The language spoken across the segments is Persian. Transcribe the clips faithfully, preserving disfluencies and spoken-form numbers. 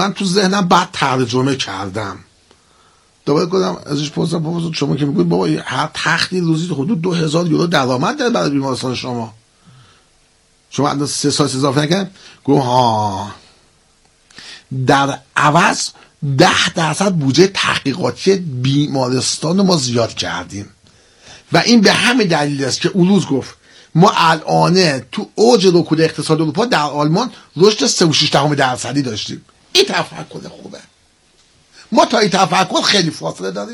من تو ذهنم بعد ترجمه کردم. دوباره گفتم ازش پرسیدم بابا شما که میگید بابا هر تختی روزی حدود دو هزار یورو درآمد داره برای بیمارستان شما، شما الان سه سال اضافه نکردن؟ گفت ها در عوض ده درصد بودجه تحقیقاتی بیمارستان ما زیاد کردیم و این به همین دلیل است که اون روز گفت ما الان تو اوج رکود اقتصاد اروپا در آلمان رشد سه و شش دهم درصدی داشتیم. این تفکر خوبه. ما تا این تفکر خیلی فاصله داریم.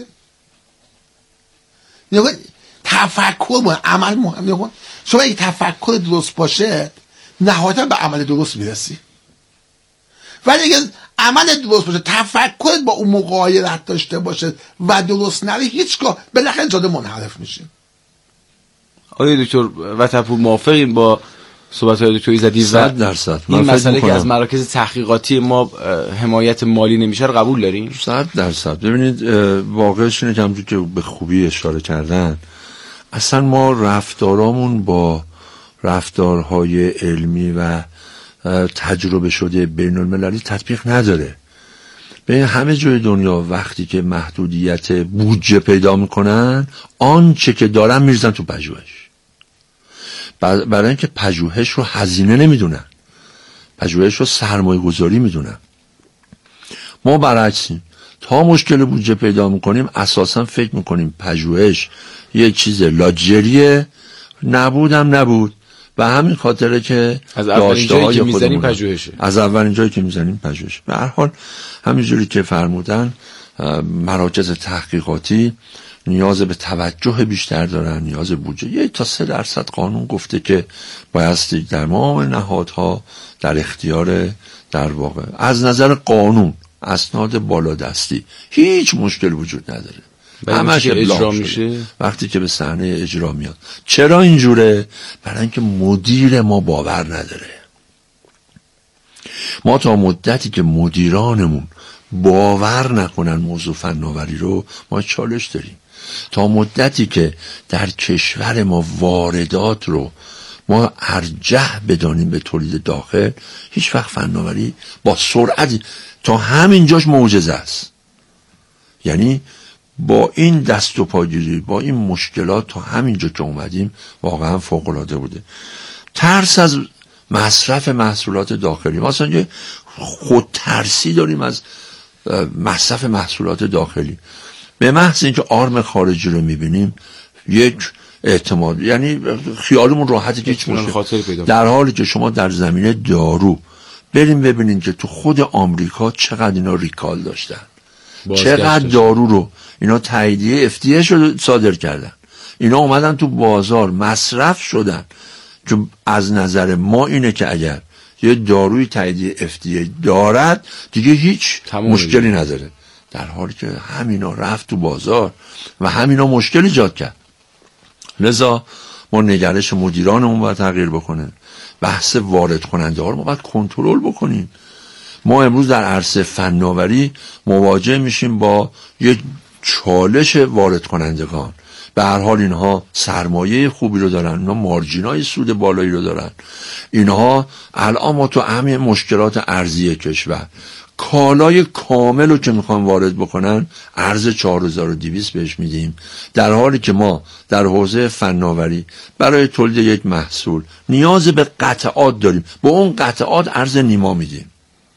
نگاه تفکر مهم، عمل مهم. نگاه شما این تفکر درست باشه نهایتا به عمل درست میرسی، ولی اگه عمل درست باشه تفکرت با اون مغایرت داشته باشه و درست نره هیچگاه بالاخره جاده منحرف میشه. آقای دکتر وطنپور موافقیم با صحبت‌های دکتر ایزدی؟ صد درصد. این مسئله که از مراکز تحقیقاتی ما حمایت مالی نمیشه رو قبول داریم؟ صد درصد. ببینید واقعش اینه که همونجور که به خوبی اشاره کردن، اصلا ما رفتارامون با رفتارهای علمی و تجربه شده بین المللی تطبیق نداره. به همه جای دنیا وقتی که محدودیت بودجه پیدا میکنن آنچه که دارن میریزن تو پژوهش، برای اینکه پژوهش رو هزینه نمیدونن، پژوهش رو سرمایه گذاری میدونن. ما برعکسیم، تا مشکل بودجه پیدا میکنیم اساسا فکر میکنیم پژوهش یه چیز لاکچریه، نبودم نبود و همین خاطره که از اولین جایی که میزنیم پژوهشه، از اولین جایی که میزنیم پژوهش. به هر حال همینجوری که فرمودن مراکز تحقیقاتی نیاز به توجه بیشتر دارن، نیاز بودجه. یک تا سه درصد قانون گفته که بایستی در تمام نهادها در اختیار در واقع از نظر قانون اسناد بالادستی هیچ مشکل وجود نداره. همش اجرا میشه وقتی که به صحنه اجرا میاد. چرا اینجوره؟ برای اینکه مدیر ما باور نداره. ما تا مدتی که مدیرانمون باور نکنن موضوع فناوری رو، ما چالش داریم. تا مدتی که در کشور ما واردات رو ما ارجح بدانیم به تولید داخل، هیچ وقت فناوری با سرعت تا همین جاش معجزه است. یعنی با این دست و پاگیری، با این مشکلات تا همین جا که اومدیم واقعا فوق‌العاده بوده. ترس از مصرف محصولات داخلی، ما اصلا یه خود ترسی داریم از مصرف محصولات داخلی. به محض اینکه آرم خارجی رو میبینیم یک اعتماد، یعنی خیالمون راحته که هیچ مشکل. در حالی که شما در زمینه دارو بریم ببینید که تو خود آمریکا چقدر اینا ریکال داشتن، چقدر دارو رو اینا تاییدیه اف دی ای شو صادر کردن، اینا اومدن تو بازار مصرف شدن. چون از نظر ما اینه که اگر یه داروی تاییدیه اف دی ای دارد دیگه هیچ مشکلی نداره، در حالی که همینا رفت تو بازار و همینا مشکل ایجاد کرد. لذا ما نگرش مدیرانمون باید تغییر بکنه، بحث وارد کننده ها رو ما باید کنترل بکنیم. ما امروز در عرصه فناوری مواجه میشیم با یک چالش وارد کنندگان. به هر حال اینها سرمایه خوبی رو دارن، اینها مارجینای سود بالایی رو دارن، اینها الان ما تو همه مشکلات ارزی کشور کالای کامل رو که میخوان وارد بکنن ارز چهار هزار و دویست بهش میدیم، در حالی که ما در حوزه فناوری برای تولید یک محصول نیاز به قطعات داریم، با اون قطعات ارز نیما میدیم.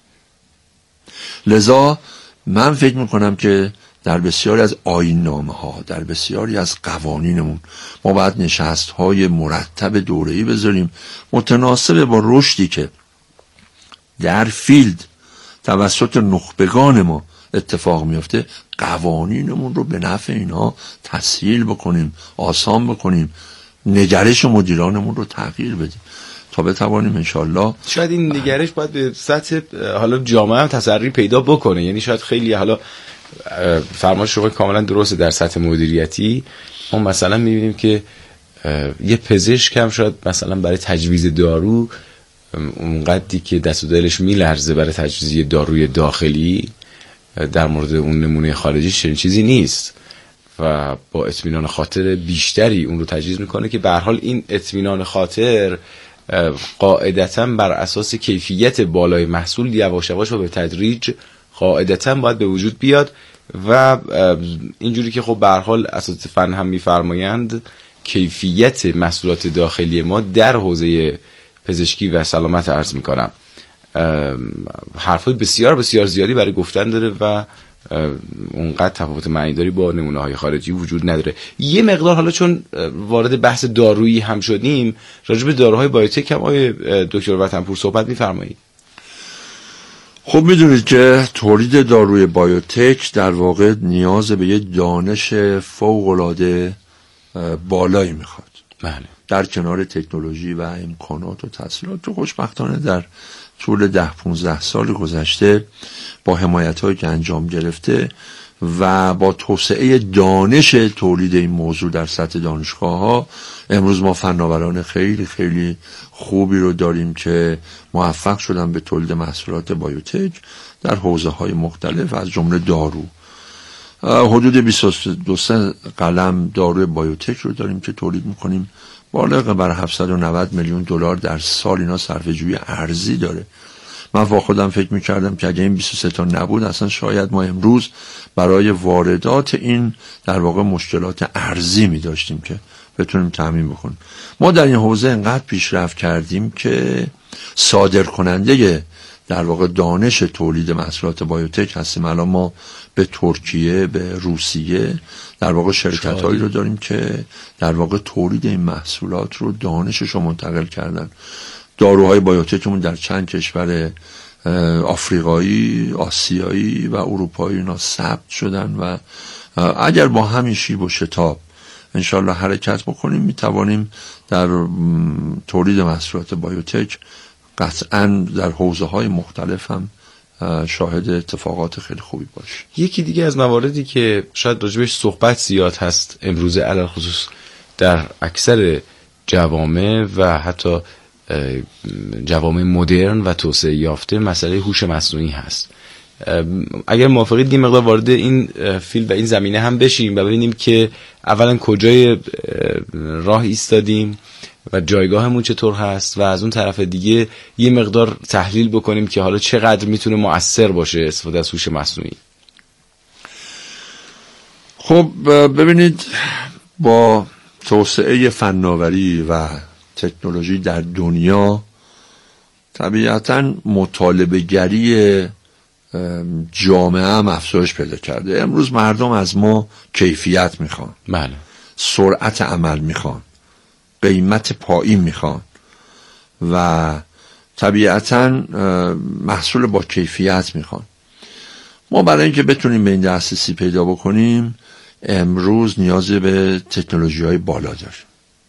لذا من فکر میکنم که در بسیاری از آیین‌نامه ها، در بسیاری از قوانینمون ما باید نشست های مرتب دوره‌ای بذاریم متناسب با رشدی که در فیلد توسط نخبگان ما اتفاق میفته، قوانینمون رو به نفع اینها تسهیل بکنیم، آسان بکنیم، نگرش مدیرانمون رو تغییر بدیم تا بتوانیم انشالله. شاید این نگرش باید به سطح حالا جامعه هم تسری پیدا بکنه. یعنی شاید خیلی حالا فرمایش شما کاملا درسته، در سطح مدیریتی ما مثلا میبینیم که یه پزشک هم شاید مثلا برای تجویز دارو اونقدری که دست و دلش میلرزه برای تجویز داروی داخلی، در مورد اون نمونه خارجی چنین چیزی نیست و با اطمینان خاطر بیشتری اون رو تجویز میکنه که به هر حال این اطمینان خاطر قاعدتاً بر اساس کیفیت بالای محصول یواش یواش و به تدریج قاعدتاً باید به وجود بیاد و اینجوری که خب به هر حال اساتید فن هم میفرمایند کیفیت محصولات داخلی ما در حوزه پزشکی و سلامت عرض میکنم حرفای بسیار بسیار زیادی برای گفتن داره و اونقدر تفاوت معنیداری با نمونه های خارجی وجود نداره. یه مقدار حالا چون وارد بحث دارویی هم شدیم راجع به داروهای بایوتک هم آقای دکتر وطنپور صحبت میفرمایید. خب میدونید که تولید داروی بایوتک در واقع نیاز به یه دانش فوق‌العاده بالایی میخواد. بله. در کنار تکنولوژی و امکانات و تسهیلات که خوشبختانه در طول ده پونزده سال گذشته با حمایت‌هایی که انجام گرفته و با توسعه دانش تولید این موضوع در سطح دانشگاه‌ها امروز ما فناوران خیلی خیلی خوبی رو داریم که موفق شدن به تولید محصولات بایوتک در حوزه‌های مختلف از جمله دارو. حدود بیست و دو قلم داروی بایوتک رو داریم که تولید می‌کنیم، بالغ بر هفتصد و نود میلیون دلار در سال. اینا صرفه‌جویی ارزی داره. من با خودم فکر می‌کردم که اگه این بیست و سه تا نبود اصلا شاید ما امروز برای واردات این در واقع مشکلات ارزی می‌داشتیم که بتونیم تامین بکنیم. ما در این حوزه انقدر پیشرفت کردیم که صادر کننده در واقع دانش تولید محصولات بایوتک هستیم. الان ما به ترکیه، به روسیه در واقع شرکت‌هایی رو داریم که در واقع تولید این محصولات رو دانشش رو منتقل کردن. داروهای بایوتکمون در چند کشور آفریقایی، آسیایی و اروپایی اینا ثبت شدن و اگر با همین شیب و شتاب انشالله حرکت بکنیم میتوانیم در تولید محصولات بایوتک قطعاً در حوزه‌های مختلف هم شاهد اتفاقات خیلی خوبی باشه. یکی دیگه از مواردی که شاید راجبش صحبت زیاد هست امروز علل خصوص در اکثر جوامع و حتی جوامع مدرن و توسعه یافته مسئله هوش مصنوعی هست. اگر موافقید یه مقدار وارد این فیلد و این زمینه هم بشیم و ببینیم که اولا کجای راه ایستادیم و جایگاهمون چطور هست و از اون طرف دیگه یه مقدار تحلیل بکنیم که حالا چقدر میتونه مؤثر باشه استفاده از هوش مصنوعی. خب ببینید، با توسعه فناوری و تکنولوژی در دنیا طبیعتاً مطالبه گری جامعه هم افزایش پیدا کرده. امروز مردم از ما کیفیت میخوان، بله، سرعت عمل میخوان، قیمت پایین میخوان و طبیعتاً محصول با کیفیت میخوان. ما برای اینکه بتونیم به این دسترسی پیدا بکنیم امروز نیاز به تکنولوژی های بالا داریم.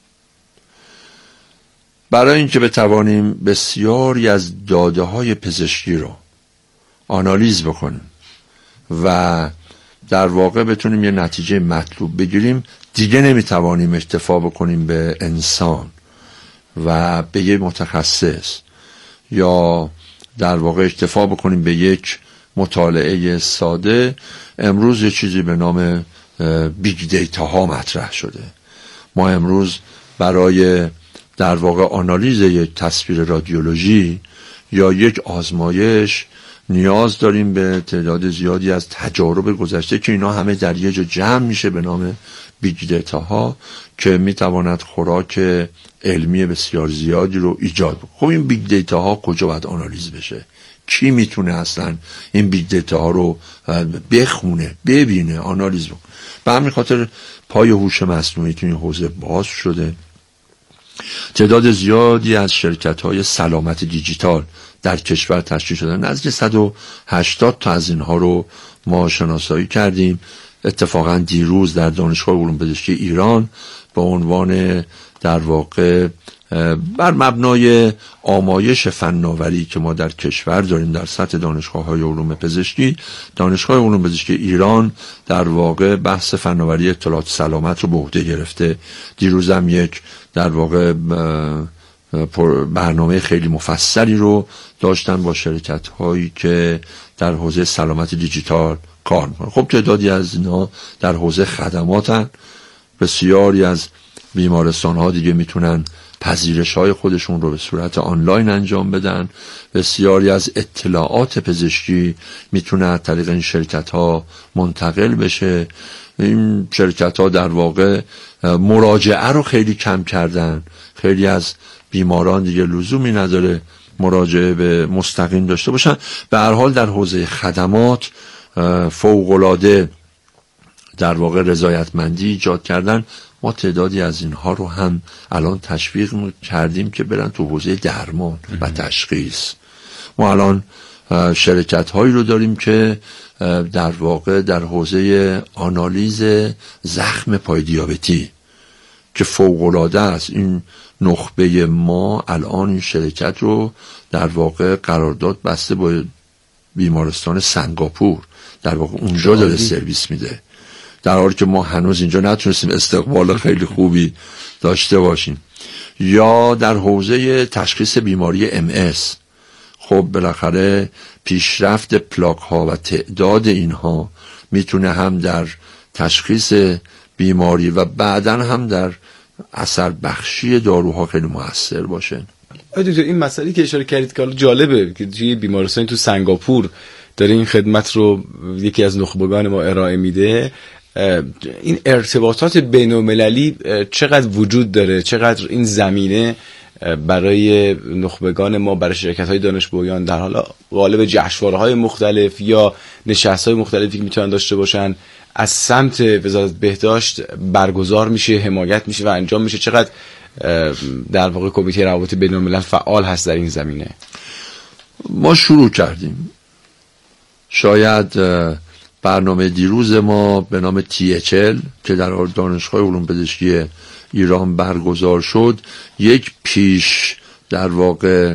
برای اینکه بتوانیم بسیاری از داده های پزشکی رو آنالیز بکنیم و در واقع بتونیم یه نتیجه مطلوب بگیریم، دیگه نمیتوانیم اکتفا بکنیم به انسان و به یک متخصص یا در واقع اکتفا بکنیم به یک مطالعه ساده. امروز یه چیزی به نام بیگ دیتا ها مطرح شده. ما امروز برای در واقع آنالیز یک تصویر رادیولوژی یا یک آزمایش نیاز داریم به تعداد زیادی از تجارب گذشته که اینا همه در یه جا جمع میشه به نام بیگ دیتا ها که میتواند خوراک علمی بسیار زیادی رو ایجاد بکنه. خب این بیگ دیتا ها کجا باید آنالیز بشه؟ کی میتونه اصلا این بیگ دیتا ها رو بخونه، ببینه، آنالیز بکنه؟ به همین خاطر پای هوش مصنوعی تو این حوزه باز شده. تعداد زیادی از شرکت‌های سلامت دیجیتال در کشور تشکیل شدن. نزدیک صد و هشتاد تا از اینها رو ما شناسایی کردیم. اتفاقا دیروز در دانشگاه علوم پزشکی ایران به عنوان در واقع بر مبنای آمایش فناوری که ما در کشور داریم در سطح دانشگاه‌های علوم پزشکی، دانشگاه علوم پزشکی ایران در واقع بحث فناوری اطلاعات سلامت رو به عهده گرفته. دیروز هم یک در واقع برنامه خیلی مفصلی رو داشتن با شرکت‌هایی که در حوزه سلامت دیجیتال کار می‌کنن. خب تعدادی از اینا در حوزه خدماتن. بسیاری از بیمارستان‌ها دیگه میتونن پذیرش های خودشون رو به صورت آنلاین انجام بدن. بسیاری از اطلاعات پزشکی میتونه از طریق این شرکت ها منتقل بشه. این شرکت ها در واقع مراجعه رو خیلی کم کردن. خیلی از بیماران دیگه لزومی نداره مراجعه به مستقیم داشته باشن. به هر حال در حوزه خدمات فوق‌العاده در واقع رضایتمندی ایجاد کردن. ما تعدادی از اینها رو هم الان تشویق کردیم که برن تو حوزه درمان و تشخیص. ما الان شرکت هایی رو داریم که در واقع در حوزه آنالیز زخم پای دیابتی که فوق‌العاده است. این نخبه ما الان این شرکت رو در واقع قرارداد بسته با بیمارستان سنگاپور، در واقع اونجا داره سرویس میده، در حالی که ما هنوز اینجا نتونستیم استقبال خیلی خوبی داشته باشیم. یا در حوزه تشخیص بیماری ام اس، خب بالاخره پیشرفت پلاک ها و تعداد اینها میتونه هم در تشخیص بیماری و بعداً هم در اثر بخشی داروها خیلی موثر باشه. دکتر این مسئله که اشاره کردید که جالبه که توی بیمارستان تو سنگاپور داره این خدمت رو یکی از نخبگان ما ارائه میده. این ارتباطات بین‌المللی چقدر وجود داره، چقدر این زمینه برای نخبگان ما، برای شرکت‌های دانش بنیان در حالا قالب جشنواره‌های مختلف یا نشست‌های مختلفی که میتونن داشته باشن از سمت وزارت بهداشت برگزار میشه، حمایت میشه و انجام میشه. چقدر در واقع کمیته روابط بین‌الملل فعال هست در این زمینه؟ ما شروع کردیم. شاید برنامه دیروز ما به نام تی اچ ال که در دانشگاه علوم پزشکی ایران برگزار شد یک پیش در واقع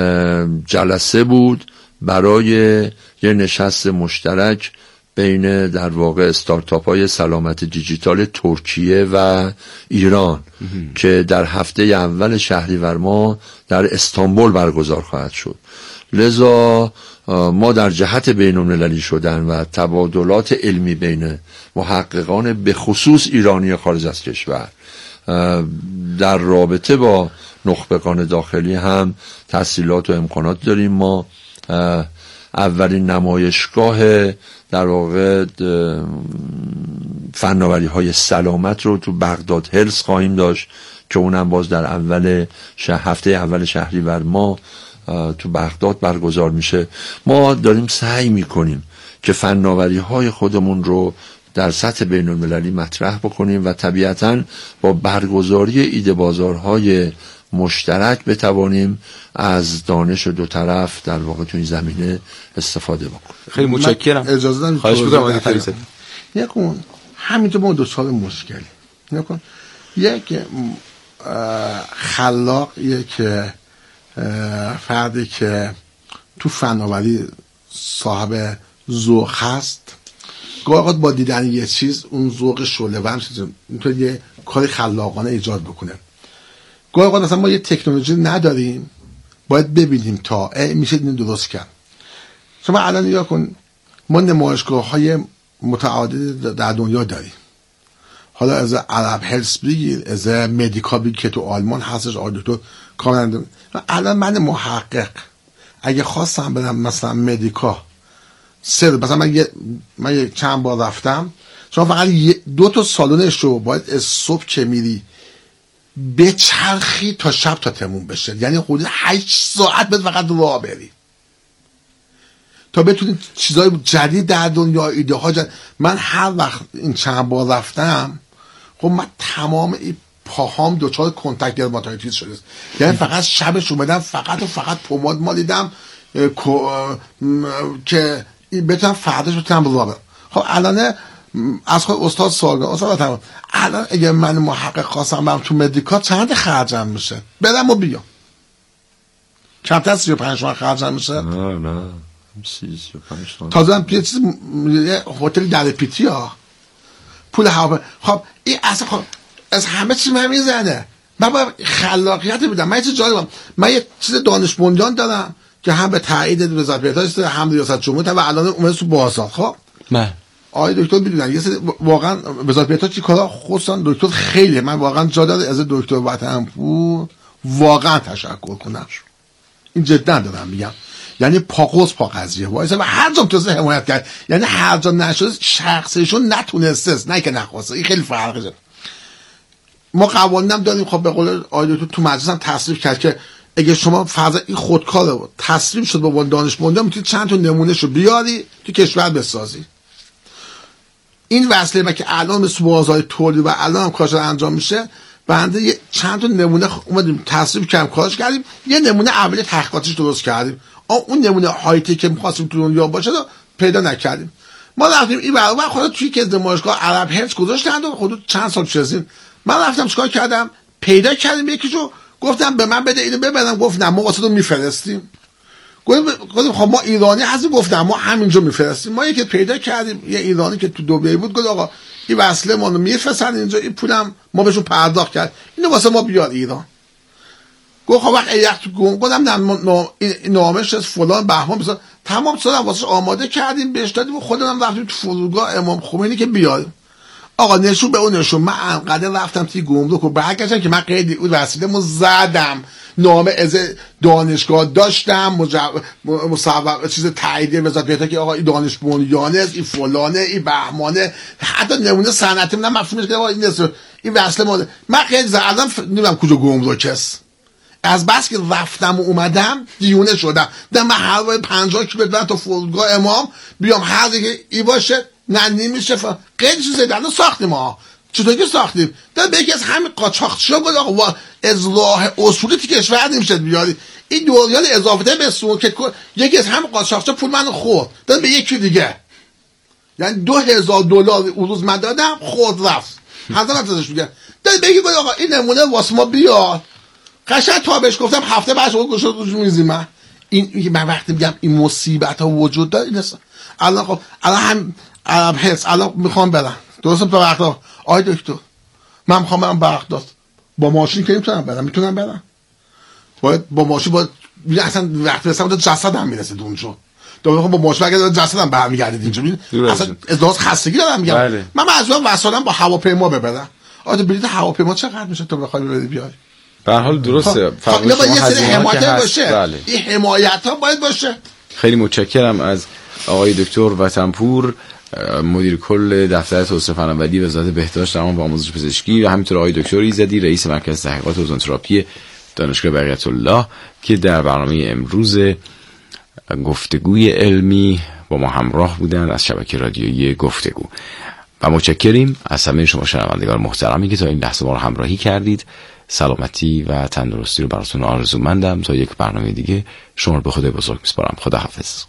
جلسه بود برای یه نشست مشترک بین در واقع استارتاپ های سلامت دیجیتال ترکیه و ایران که در هفته اول شهریور ماه در استانبول برگزار خواهد شد. لذا ما در جهت بین‌المللی شدن و تبادلات علمی بین محققان به خصوص ایرانی خارج از کشور در رابطه با نخبگان داخلی هم تحصیلات و امکانات داریم. ما اولین نمایشگاه در واقع فناوری های سلامت رو تو بغداد هلز خواهیم داشت که اونم باز در اول هفته اول شهریور ما تو بغداد برگزار میشه. ما داریم سعی میکنیم که فناوری های خودمون رو در سطح بین المللی مطرح بکنیم و طبیعتاً با برگزاری ایده بازارهای مشترک بتوانیم از دانش دو طرف در واقع تو این زمینه استفاده بکنیم. خیلی متشکرم. اجازه دارم خواهش می‌کنم دکتر. یکون همینطور ما دو سال مشکلی. یکون یک خلاق، یک فردی که تو فناوری صاحب ذوق هست، گاهی با دیدن یه چیز اون ذوق شعله‌ور میتونه یه کاری خلاقانه ایجاد بکنه. گاهی مثلا ما یه تکنولوژی نداریم، باید ببینیم تا میشه این درست کرد. شما الان نگاه کن، ما نمایشگاه‌های متعدد در دنیا داریم. حالا از عرب هلس بگیر، از مدیکا بگیر که تو آلمان هستش، آقای دکتر کاملا. الان من محقق اگه خواستم برم مثلا مدیکا سر مثلا من یه من یه چند بار رفتم، شما فقط دو تا سالنش رو باید از صبح که میری بچرخی تا شب تا تموم بشه، یعنی حدود هشت ساعت باید فقط راه بری تا بتونید چیزای جدید در دنیا، ایده ها جدید. من هر وقت این چند بار رفتم، خب من تمام این پاهام دوچار کنتاکت درماتایتیس شده است، یعنی فقط شبش اومدم فقط و فقط پماد مالیدم که بتونم فرداش بتونم راه برم. خب الان از خود استاد سوال استاد تمام الان اگه من محقق خواستم برم تو مدیکا چند خرجم میشه؟ برم و بیام کمتر سی و پنج تومن خرجم میشه؟ نه نه سی و پنج تومن تازه هم یه چیز هتل در پیتی ها پول هوا. خب این اصلا خب از همه چیز من میزنه. من باید خلاقیت بدم. من یه چیز جالبم، من یه چیز دانش بنیان دارم که هم به تایید وزارت بهداشت هم ریاست جمهوری و الان اومده تو بازار. خب من آقای دکتر میدونن یه سری واقعا وزارت بهداشت چی کارا خصوصا دکتر خیلی من واقعا جا داره از دکتر وطنپور واقعا تشکر کنم. این جدا دارم میگم، یعنی پاقوس پا قضیه وایسه و هر جا تو حمایت کرد، یعنی هر جا نشد شخصیشون نتونسته، نه که نخواسته. این خیلی فرقه. ما قوانینم داریم. خب به قول آیدو تو مجلس هم تصریح کرد که اگه شما فرض این خودکاره تسلیم شد به عنوان دانش مونده، میتونید چند تا نمونهشو بیاری تو کشور بسازی. این وصله ما که الان مثل بازار تولید و الان هم کارش انجام میشه، بنده یه چند تا نمونه اومدیم تصریح کردیم، کارش کردیم، یه نمونه اولی تحقیقاتش درست کردیم. اون نمونه های تک که می‌خواستیم تو دنیا باشه رو پیدا نکردیم. ما رفتیم این برنامه خود توی که نمایشگاه عرب هرس گذاشتن و خودت چند سال پیش این من رفتم چیکار کردم، پیدا کردیم یکیشو، گفتم به من بده اینو ببرم. گفت نه ما واسه تو میفرستیم. گفتم خب ما ایرانی هستیم. گفتم ما همینجا میفرستیم. ما یکی پیدا کردیم، یه ایرانی که تو دبی بود، گفت آقا این وصله ما رو میفرستن اینجا، این پولم ما بهشون پرداخت کرد، اینو واسه ما بیار ایران. گفت خب وقت ایران تو گم گفتم نه نامش از فلان بهمان بسا تمام شدم واسه آماده کردیم بهش دادیم. خودمون رفتیم تو فرودگاه امام خمینی که بیاریم. آقا نشون به اون نشون. من انقدر رفتم توی گمرک و برگشتم که من قید اون وسیله‌مو زدم، نامه از دانشگاه داشتم، مصوب چیز تاییدیه وزارت بهداشت که آقا این دانش بنیانه است، این فلانه، این بهمانه، حتی نمونه صنعتی من مفهومش که آقا این است، این وصله ما من قید زدم. نمیدونم کجا گمرک است. از بس که رفتم و اومدم دیونه شدم. دم هر وای پنجاه کیلومتر برم تا فرودگاه امام بیام هر دیگه ای باشه نه نمیشه. خیلی چیزا دادن ساختیم ها. چطور که ساختیم؟ داد به یکی از همین قاچاقچیا گفت آقا اصلاح اصولی تو کشور نمیشه بیاری. این دوریال اضافه به سو که یکی از همین قاچاقچیا پول منو خورد. داد به یکی دیگه. یعنی دو هزار دلار اون روز من دادم خورد رفت. هزار ازش میگه. داد به یکی گفت آقا این نمونه واسه ما بیار. قشنگ تا بهش گفتم هفته بعد شما گوشت روش میزی. من این من وقتی میگم این مصیبت ها وجود داره این است. الان خب الان هم عرب هست الان میخوام برم درسته به بغداد. آی دکتر من میخوام برم بغداد با ماشین که نمیتونم برم. میتونم برم باید با ماشین باید اصلا وقتی برسم جسدم میرسه اونجا. دوباره با ماشین اگه جسدم برمیگردید اینجا اصلا ازدواج خستگی دارم میگم. بله. من مجبورم وسایلم با هواپیما ببرم. آره بلیط هواپیما چقدر میشه تو بخوای ببری بیای؟ به هر حال درسته. فرق شما باید یه سری حمایت باشه. بله. این حمایت ها باید باشه. خیلی متشکرم از آقای دکتر وطنپور، مدیر کل دفتر توسعه فناوری وزارت بهداشت درمان و آموزش پزشکی، و همینطور آقای دکتر ایزدی رئیس مرکز تحقیقات اوزونتراپی دانشگاه بقیت الله که در برنامه امروز گفتگوی علمی با ما همراه بودن از شبکه رادیویی گفتگو. و متشکریم از همه شما شنوندگان محترمی که تا این لحظه ما رو همراهی کردید. سلامتی و تندرستی رو براتون آرزومندم. تا یک برنامه دیگه شما رو به خدای بزرگ میسپارم. خداحافظ.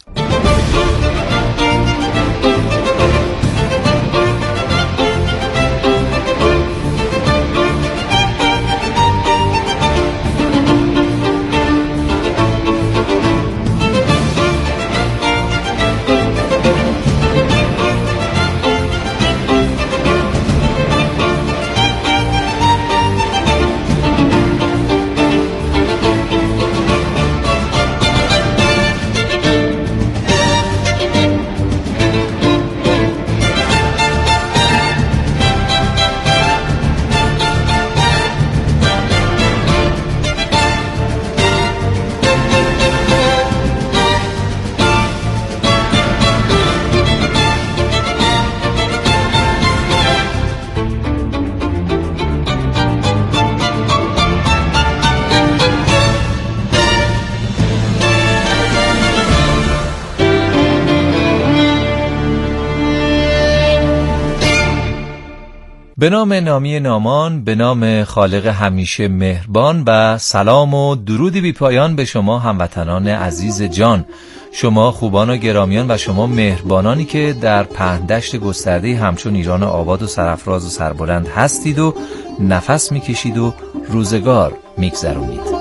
به نام نامی نامان، به نام خالق همیشه مهربان، و سلام و درودی بی پایان به شما هموطنان عزیز جان، شما خوبان و گرامیان و شما مهربانانی که در پهندشت گسترده همچون ایران آباد و سرفراز و سربلند هستید و نفس میکشید و روزگار میگذرونید.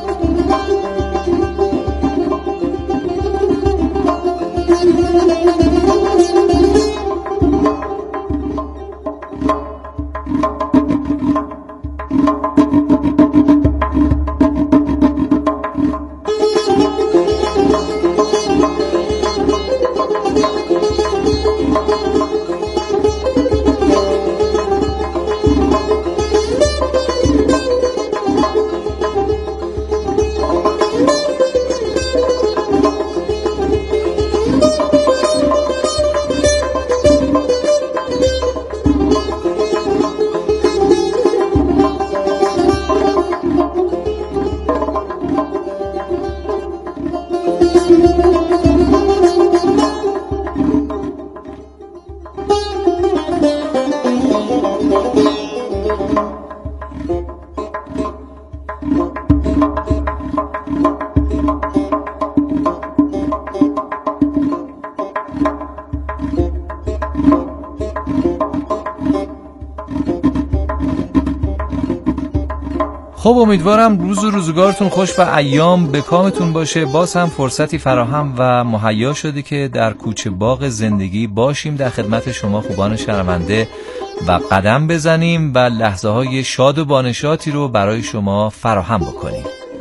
خب امیدوارم روز و روزگارتون خوش و ایام به کامتون باشه. باز هم فرصتی فراهم و مهیا شده که در کوچه باغ زندگی باشیم در خدمت شما خوبان شنونده و قدم بزنیم و لحظه های شاد و بانشاتی رو برای شما فراهم بکنیم.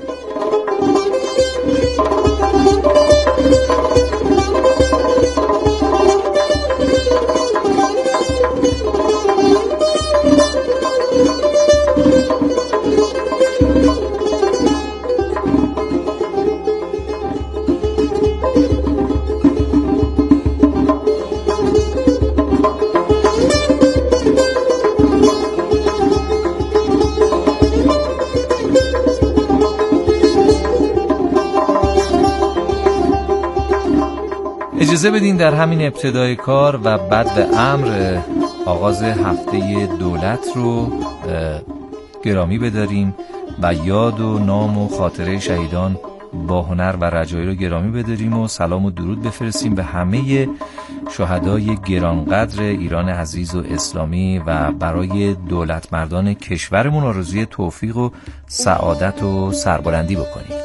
اجازه بدین در همین ابتدای کار و بعد به امر آغاز هفته دولت رو گرامی بداریم و یاد و نام و خاطره شهیدان با هنر و رجایی رو گرامی بداریم و سلام و درود بفرستیم به همه شهدای گرانقدر ایران عزیز و اسلامی و برای دولت مردان کشورمون آرزوی توفیق و سعادت و سربلندی بکنیم.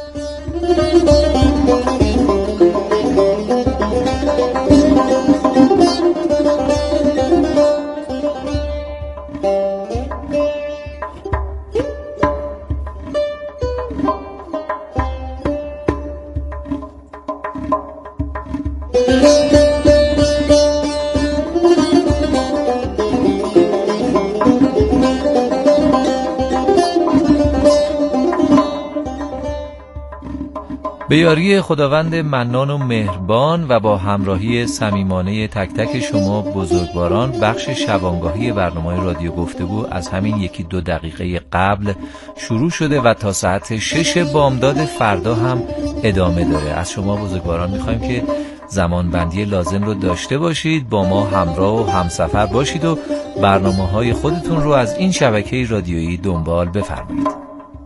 به یاری خداوند منان و مهربان و با همراهی صمیمانه تک تک شما بزرگواران، بخش شبانگاهی برنامه رادیو گفتگو از همین یکی دو دقیقه قبل شروع شده و تا ساعت شش بامداد فردا هم ادامه داره. از شما بزرگواران میخوایم که زمان بندی لازم رو داشته باشید، با ما همراه و همسفر باشید و برنامه های خودتون رو از این شبکه رادیویی دنبال بفرمایید.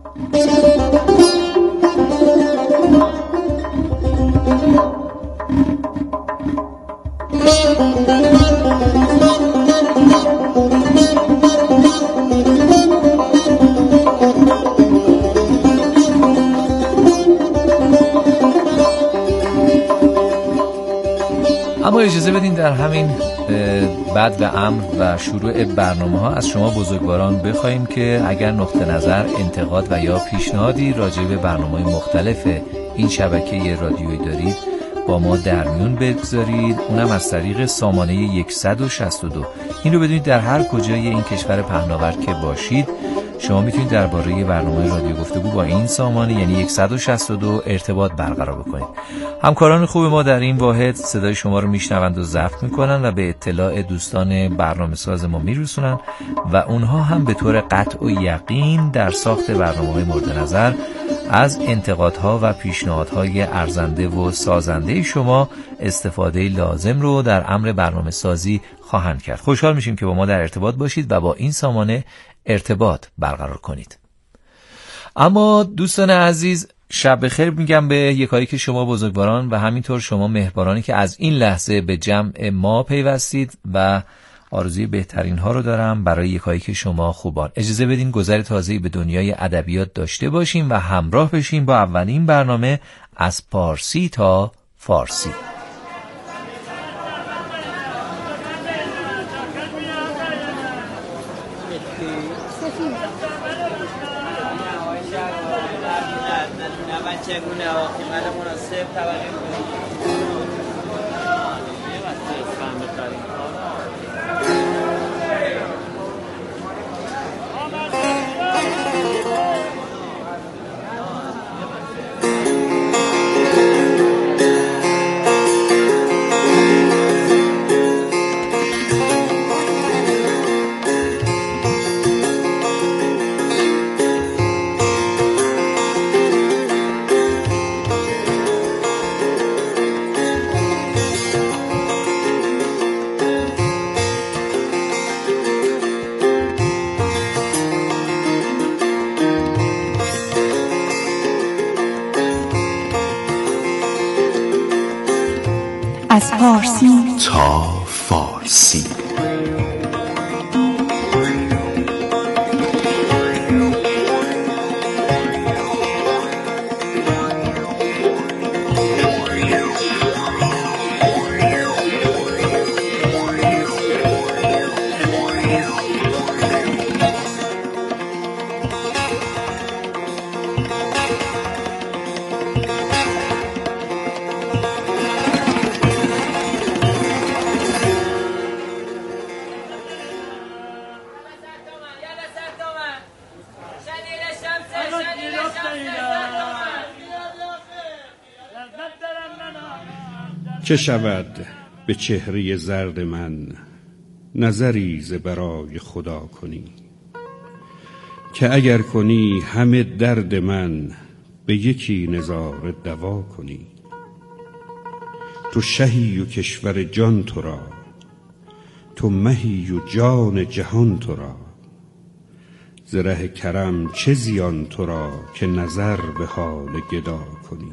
اما اجازه بدین در همین بد و امر و شروع برنامه ها از شما بزرگواران بخوایم که اگر نقطه نظر، انتقاد و یا پیشنهادی راجع به برنامه‌های مختلف این شبکه رادیویی دارید با ما در میون بگذارید، اونم از طریق سامانه صد و شصت و دو. این رو بدونید در هر کجای این کشور پهناور که باشید شما میتونید درباره برنامه رادیو گفتگو با این سامانه یعنی صد و شصت و دو ارتباط برقرار بکنید. همکاران خوب ما در این واحد صدای شما رو میشنوند و ضبط میکنن و به اطلاع دوستان برنامه‌ساز ما میرسونن و اونها هم به طور قطع و یقین در ساخت برنامه‌های مورد نظر از انتقادها و پیشنهادهای ارزنده و سازنده شما استفاده لازم رو در امر برنامه‌سازی خواهند کرد. خوشحال میشیم که با ما در ارتباط باشید و با این سامانه ارتباط برقرار کنید. اما دوستان عزیز، شب بخیر میگم به یکایی که شما بزرگواران و همینطور شما مهربانانی که از این لحظه به جمع ما پیوستید و آرزوی بهترین ها رو دارم برای یکایی که شما خوبان. اجازه بدین گذر تازه‌ای به دنیای ادبیات داشته باشیم و همراه بشیم با اولین برنامه از پارسی تا فارسی. از پارسی تا فارسی. چه شود به چهره زرد من نظری ز برای خدا کنی، که اگر کنی همه درد من به یکی نظاره دوا کنی. تو شهی و کشور جان تو را، تو مهی و جان جهان تو را، ز ره کرم چه زیان تو را که نظر به حال گدا کنی.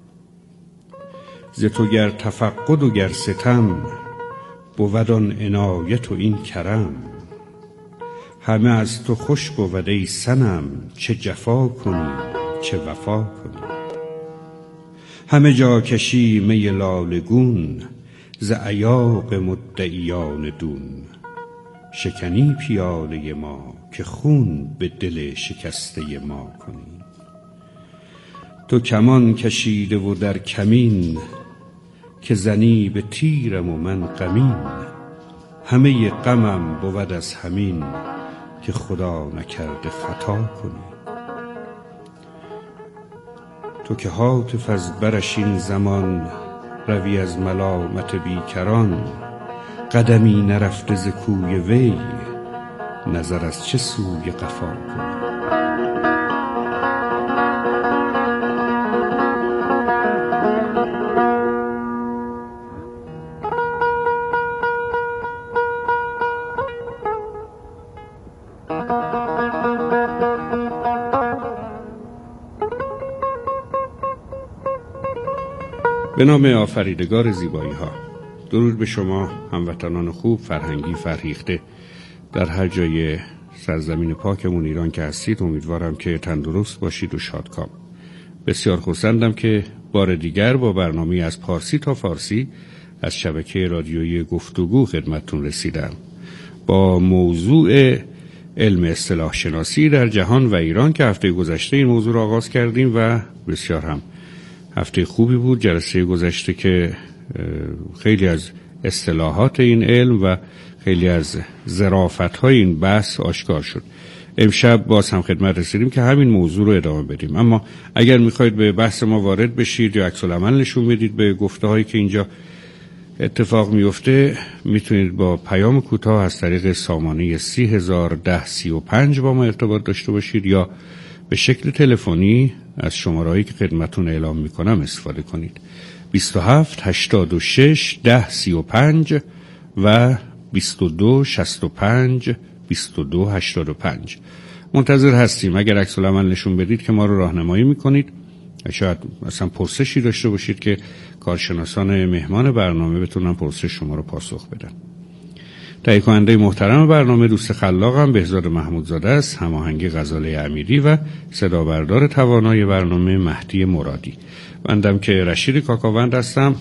ز تو گر تفقد و گر ستم بود آن عنایت و این کرم. همه از تو خوش بود ای صنم، چه جفا کنی چه وفا کنی. همه جا کشی می لاله گون، ز ایاغ مدعیان دون. شکنی پیاله ما که خون به دل شکسته ما کنی. تو کمان کشیده و در کمین، که زنی به تیرم و من غمین. همه غمم بود از همین، که خدا نکرده خطا کنی. تو که هاتف از برش این زمان، روی از ملامت بیکران. قدمی نرفته ز کوی وی، نظر از چه سوی قفا کنی. به نام آفریدگار زیبایی ها. درود به شما هموطنان خوب، فرهنگی، فرهیخته در هر جای سرزمین پاکمون ایران که هستید. امیدوارم که تندرست باشید و شادکام. بسیار خوشحالم که بار دیگر با برنامه از پارسی تا فارسی از شبکه رادیویی گفتگو خدمتتون رسیدم با موضوع علم اصطلاح شناسی در جهان و ایران که هفته گذشته این موضوع را آغاز کردیم و بسیار هم هفته خوبی بود. جلسه گذشته که خیلی از اصطلاحات این علم و خیلی از ظرافت‌های این بحث آشکار شد. امشب باز هم خدمت رسیدیم که همین موضوع رو ادامه بدیم. اما اگر میخواید به بحث ما وارد بشید یا عکس العمل نشون بدید به گفته‌هایی که اینجا اتفاق میفته، میتونید با پیام کوتاه از طریق سامانه سی هزار ده سی و پنج با ما ارتباط داشته باشید یا به شکل تلفنی از شمارهایی که خدمتون اعلام میکنم استفاده کنید. بیست و هفت هشتاد و شش ده سی و پنج و بیست و دو شصت و پنج بیست و دو هشتاد و پنج. منتظر هستیم. اگر عکس العمل نشون بدید که ما رو راهنمایی میکنید. شاید مثلا پرسشی داشته باشید که کارشناسان مهمان برنامه بتونن پرسش شما رو پاسخ بدن. تهیه کننده محترم برنامه دوست خلاقم بهزاد محمودزاده است، هماهنگی غزاله امیری و صدا بردار توانای برنامه مهدی مرادی. بندم که رشید کاکاوند هستم،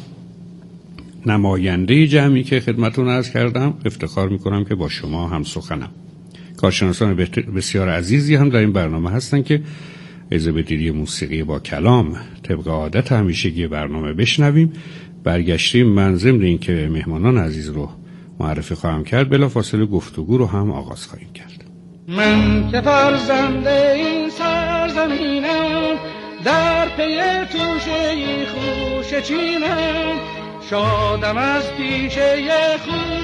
نماینده جمعی که خدمتتون عرض کردم. افتخار میکنم که با شما هم سخنم. کارشناسان بسیار عزیزی هم در این برنامه هستن که اجازه بدید موسیقی با کلام طبق عادت همیشگی برنامه بشنویم. برگشتیم. من ضمن این که مهمانان عزیز رو معرفی خواهم کرد، بلافاصله گفتگو رو هم آغاز خواهیم کرد. من که فرزنده این سرزمینم، در پی توشه خوش چینم، شادم از پیشه خوش